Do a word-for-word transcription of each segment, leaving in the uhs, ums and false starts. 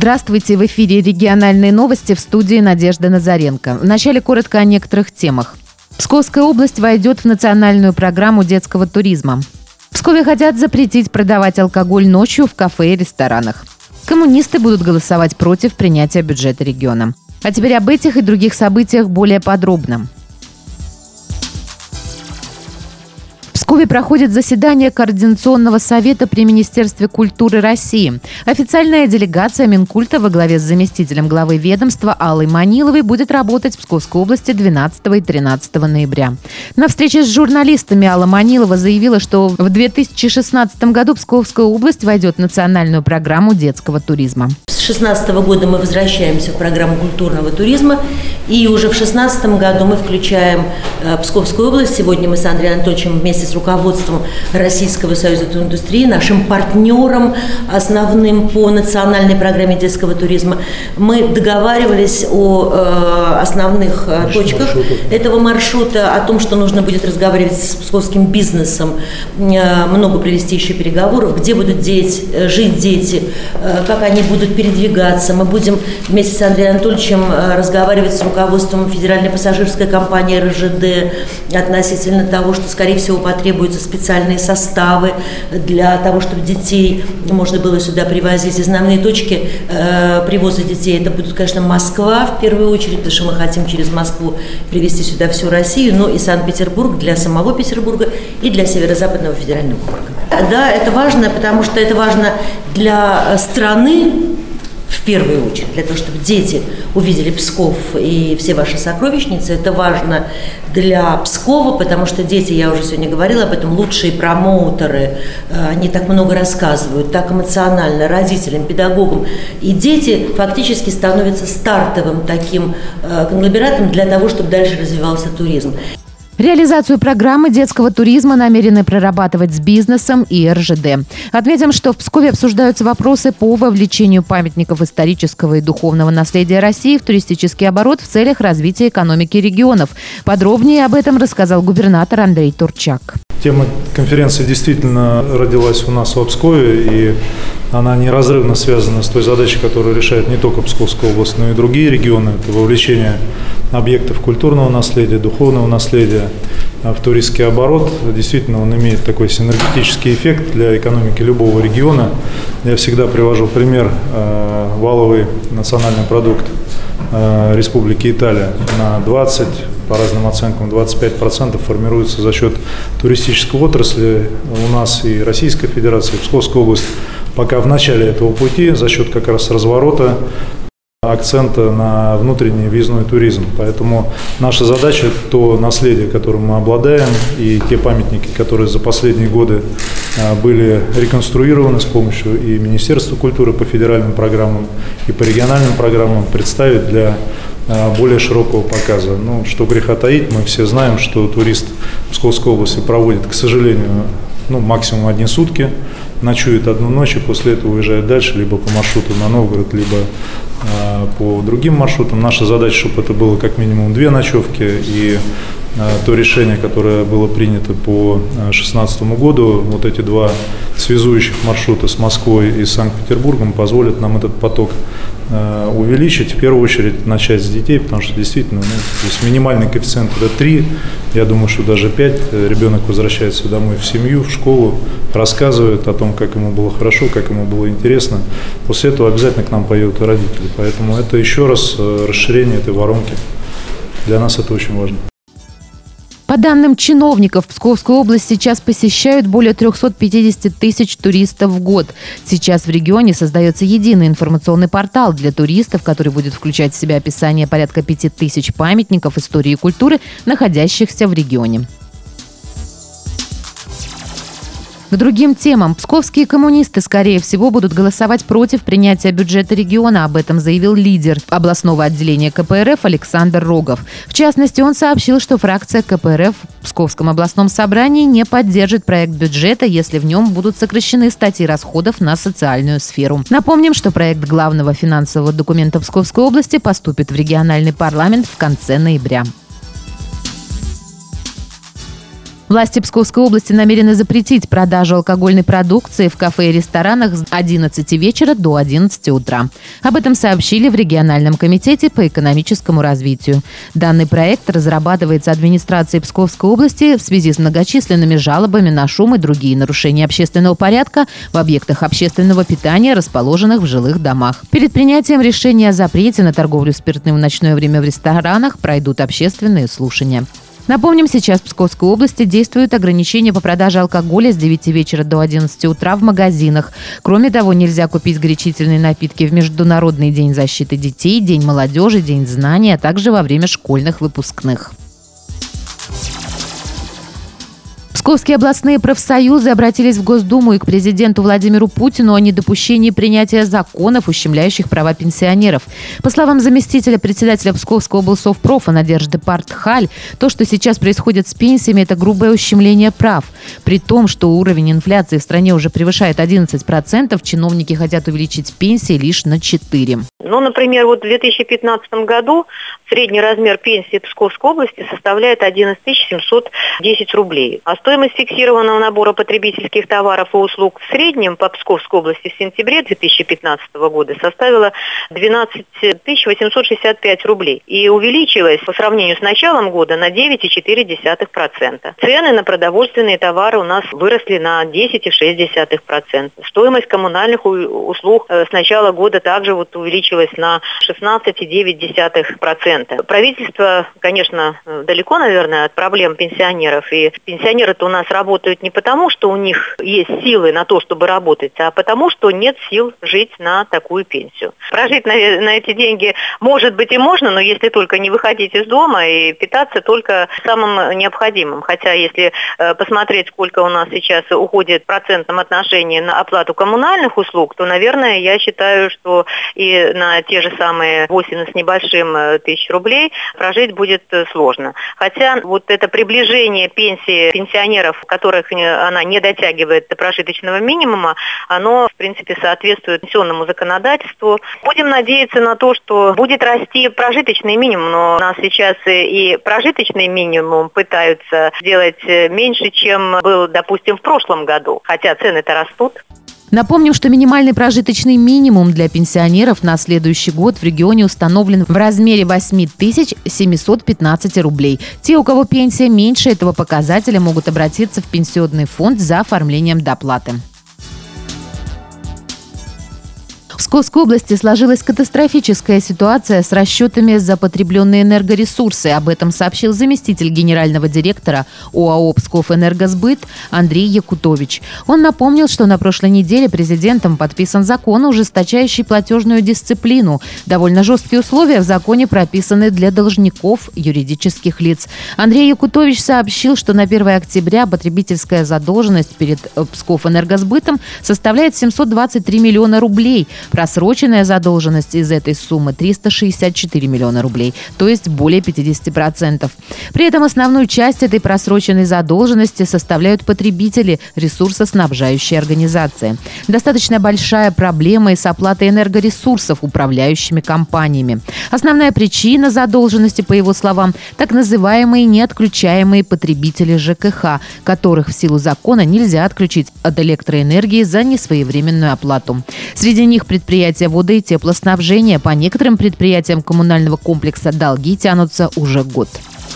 Здравствуйте, в эфире региональные новости, в студии Надежда Назаренко. Вначале коротко о некоторых темах. Псковская область войдет в национальную программу детского туризма. В Пскове хотят запретить продавать алкоголь ночью в кафе и ресторанах. Коммунисты будут голосовать против принятия бюджета региона. А теперь об этих и других событиях более подробно. В Пскове проходит заседание Координационного совета при Министерстве культуры России. Официальная делегация Минкульта во главе с заместителем главы ведомства Аллой Маниловой будет работать в Псковской области двенадцатого и тринадцатого ноября. На встрече с журналистами Алла Манилова заявила, что в две тысячи шестнадцатом году Псковская область войдет в национальную программу детского туризма. С две тысячи шестнадцатого года мы возвращаемся в программу культурного туризма, и уже в две тысячи шестнадцатом году мы включаем Псковскую область. Сегодня мы с Андреем Анатольевичем вместе с руководством Российского союза туриндустрии, нашим партнером основным по национальной программе детского туризма, мы договаривались о э, основных э, точках маршрута. этого маршрута, о том, что нужно будет разговаривать с псковским бизнесом, э, много провести еще переговоров, где будут дети, жить дети, э, как они будут передвигаться. Мы будем вместе с Андреем Анатольевичем э, разговаривать с руководством Федеральной пассажирской компании эр жэ дэ относительно того, что, скорее всего, потребуются специальные составы для того, чтобы детей можно было сюда привозить. Основные точки э, привоза детей — это будет, конечно, Москва в первую очередь, потому что мы хотим через Москву привезти сюда всю Россию, но и Санкт-Петербург для самого Петербурга и для Северо-Западного федерального округа. Да, это важно, потому что это важно для страны, в первую очередь, для того, чтобы дети увидели Псков и все ваши сокровищницы. Это важно для Пскова, потому что дети, я уже сегодня говорила об этом, лучшие промоутеры, они так много рассказывают, так эмоционально, родителям, педагогам. И дети фактически становятся стартовым таким конгломератом для того, чтобы дальше развивался туризм. Реализацию программы детского туризма намерены прорабатывать с бизнесом и эр жэ дэ. Отметим, что в Пскове обсуждаются вопросы по вовлечению памятников исторического и духовного наследия России в туристический оборот в целях развития экономики регионов. Подробнее об этом рассказал губернатор Андрей Турчак. Тема конференции действительно родилась у нас в Пскове, и она неразрывно связана с той задачей, которую решает не только Псковская область, но и другие регионы. Это вовлечение объектов культурного наследия, духовного наследия в туристский оборот. Действительно, он имеет такой синергетический эффект для экономики любого региона. Я всегда привожу пример: валовый национальный продукт Республики Италия на двадцать, по разным оценкам двадцать пять процентов формируется за счет туристической отрасли у нас и Российской Федерации. Псковская область пока в начале этого пути за счет как раз разворота, акцента на внутренний въездной туризм. Поэтому наша задача – то наследие, которым мы обладаем, и те памятники, которые за последние годы были реконструированы с помощью и Министерства культуры по федеральным программам, и по региональным программам, представить для более широкого показа. Ну, что греха таить, мы все знаем, что турист Псковской области проводит, к сожалению, ну, максимум одни сутки, ночует одну ночь и после этого уезжает дальше, либо по маршруту на Новгород, либо э, по другим маршрутам. Наша задача, чтобы это было как минимум две ночевки, и э, то решение, которое было принято по две тысячи шестнадцатому году, вот эти два связующих маршрута с Москвой и Санкт-Петербургом позволят нам этот поток э, увеличить, в первую очередь начать с детей, потому что действительно, ну, то есть минимальный коэффициент это три, я думаю, что даже пять. Ребенок возвращается домой в семью, в школу, рассказывает о том, как ему было хорошо, как ему было интересно. После этого обязательно к нам поедут и родители. Поэтому это еще раз расширение этой воронки. Для нас это очень важно. По данным чиновников, Псковскую область сейчас посещают более триста пятьдесят тысяч туристов в год. Сейчас в регионе создается единый информационный портал для туристов, который будет включать в себя описание порядка пяти тысяч памятников истории и культуры, находящихся в регионе. К другим темам. Псковские коммунисты, скорее всего, будут голосовать против принятия бюджета региона. Об этом заявил лидер областного отделения ка пэ эр эф Александр Рогов. В частности, он сообщил, что фракция ка пэ эр эф в Псковском областном собрании не поддержит проект бюджета, если в нем будут сокращены статьи расходов на социальную сферу. Напомним, что проект главного финансового документа Псковской области поступит в региональный парламент в конце ноября. Власти Псковской области намерены запретить продажу алкогольной продукции в кафе и ресторанах с одиннадцати вечера до одиннадцати утра. Об этом сообщили в региональном комитете по экономическому развитию. Данный проект разрабатывается администрацией Псковской области в связи с многочисленными жалобами на шум и другие нарушения общественного порядка в объектах общественного питания, расположенных в жилых домах. Перед принятием решения о запрете на торговлю спиртным в ночное время в ресторанах пройдут общественные слушания. Напомним, сейчас в Псковской области действуют ограничения по продаже алкоголя с девяти вечера до одиннадцати утра в магазинах. Кроме того, нельзя купить горячительные напитки в Международный день защиты детей, День молодежи, День знаний, а также во время школьных выпускных. Псковские областные профсоюзы обратились в Госдуму и к президенту Владимиру Путину о недопущении принятия законов, ущемляющих права пенсионеров. По словам заместителя председателя Псковского облсовпрофа Надежды Партхаль, то, что сейчас происходит с пенсиями, это грубое ущемление прав. При том, что уровень инфляции в стране уже превышает одиннадцать процентов, чиновники хотят увеличить пенсии лишь на четыре процента. Ну, например, вот в две тысячи пятнадцатом году средний размер пенсии Псковской области составляет одиннадцать тысяч семьсот десять рублей. А стоимость фиксированного набора потребительских товаров и услуг в среднем по Псковской области в сентябре две тысячи пятнадцатого года составила двенадцать тысяч восемьсот шестьдесят пять рублей и увеличилась по сравнению с началом года на девять целых четыре десятых процента. Цены на продовольственные товары у нас выросли на десять целых шесть десятых процента. Стоимость коммунальных услуг с начала года также вот увеличилась на шестнадцать целых девять десятых процента. Правительство, конечно, далеко, наверное, от проблем пенсионеров. И пенсионеры-то у нас работают не потому, что у них есть силы на то, чтобы работать, а потому, что нет сил жить на такую пенсию. Прожить на, на эти деньги может быть и можно, но если только не выходить из дома и питаться только самым необходимым. Хотя если э, посмотреть, сколько у нас сейчас уходит в процентном отношении на оплату коммунальных услуг, то, наверное, я считаю, что и на те же самые восемь с небольшим тысяч рублей прожить будет сложно. Хотя вот это приближение пенсии пенсионеров, которых она не дотягивает до прожиточного минимума, оно, в принципе, соответствует пенсионному законодательству. Будем надеяться на то, что будет расти прожиточный минимум, но у нас сейчас и прожиточный минимум пытаются сделать меньше, чем был, допустим, в прошлом году, хотя цены-то растут. Напомним, что минимальный прожиточный минимум для пенсионеров на следующий год в регионе установлен в размере восемь тысяч семьсот пятнадцать рублей. Те, у кого пенсия меньше этого показателя, могут обратиться в пенсионный фонд за оформлением доплаты. В Псковской области сложилась катастрофическая ситуация с расчетами за потребленные энергоресурсы. Об этом сообщил заместитель генерального директора ОАО «Псковэнергосбыт» Андрей Якутович. Он напомнил, что на прошлой неделе президентом подписан закон, ужесточающий платежную дисциплину. Довольно жесткие условия в законе прописаны для должников юридических лиц. Андрей Якутович сообщил, что на первое октября потребительская задолженность перед Псковэнергосбытом составляет семьсот двадцать три миллиона рублей. Просроченная задолженность из этой суммы триста шестьдесят четыре миллиона рублей, то есть более пятьдесят процентов. При этом основную часть этой просроченной задолженности составляют потребители, ресурсоснабжающие организации. Достаточно большая проблема и с оплатой энергоресурсов управляющими компаниями. Основная причина задолженности, по его словам, так называемые неотключаемые потребители ЖКХ, которых в силу закона нельзя отключить от электроэнергии за несвоевременную оплату. Среди них предприятия водо- и теплоснабжения. По некоторым предприятиям коммунального комплекса долги тянутся уже год.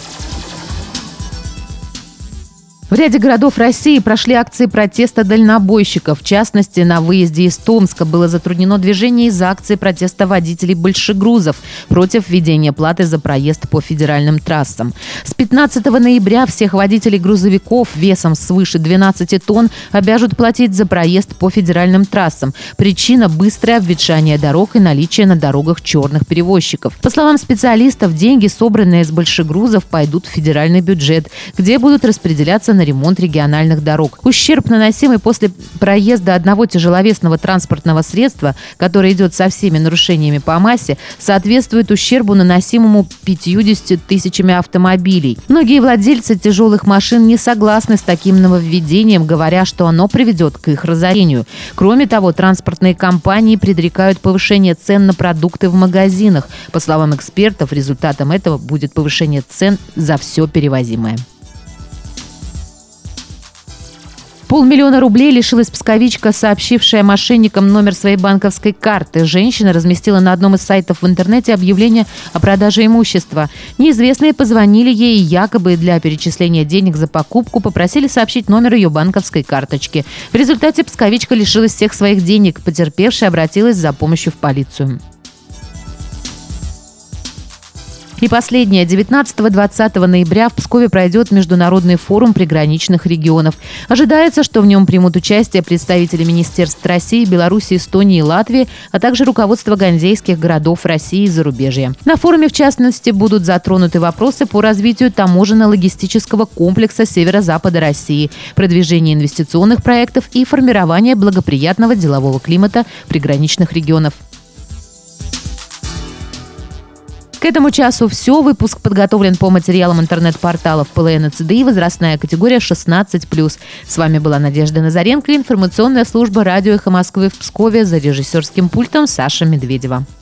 В ряде городов России прошли акции протеста дальнобойщиков. В частности, на выезде из Томска было затруднено движение из-за акции протеста водителей большегрузов против введения платы за проезд по федеральным трассам. С пятнадцатого ноября всех водителей грузовиков весом свыше двенадцати тонн обяжут платить за проезд по федеральным трассам. Причина – быстрое обветшание дорог и наличие на дорогах черных перевозчиков. По словам специалистов, деньги, собранные с большегрузов, пойдут в федеральный бюджет, где будут распределяться на ремонт региональных дорог. Ущерб, наносимый после проезда одного тяжеловесного транспортного средства, которое идет со всеми нарушениями по массе, соответствует ущербу, наносимому пятьюдесятью тысячами автомобилей. Многие владельцы тяжелых машин не согласны с таким нововведением, говоря, что оно приведет к их разорению. Кроме того, транспортные компании предрекают повышение цен на продукты в магазинах. По словам экспертов, результатом этого будет повышение цен за все перевозимое. Полмиллиона рублей лишилась псковичка, сообщившая мошенникам номер своей банковской карты. Женщина разместила на одном из сайтов в интернете объявление о продаже имущества. Неизвестные позвонили ей и якобы для перечисления денег за покупку попросили сообщить номер ее банковской карточки. В результате псковичка лишилась всех своих денег. Потерпевшая обратилась за помощью в полицию. И последнее. девятнадцатого-двадцатого ноября в Пскове пройдет международный форум приграничных регионов. Ожидается, что в нем примут участие представители министерств России, Беларуси, Эстонии и Латвии, а также руководство ганзейских городов России и зарубежья. На форуме, в частности, будут затронуты вопросы по развитию таможенно-логистического комплекса северо-запада России, продвижение инвестиционных проектов и формирование благоприятного делового климата приграничных регионов. К этому часу все. Выпуск подготовлен по материалам интернет-порталов ПЛН и ЦДИ, возрастная категория шестнадцать плюс. С вами была Надежда Назаренко, информационная служба радио «Эхо Москвы» в Пскове, за режиссерским пультом Саша Медведева.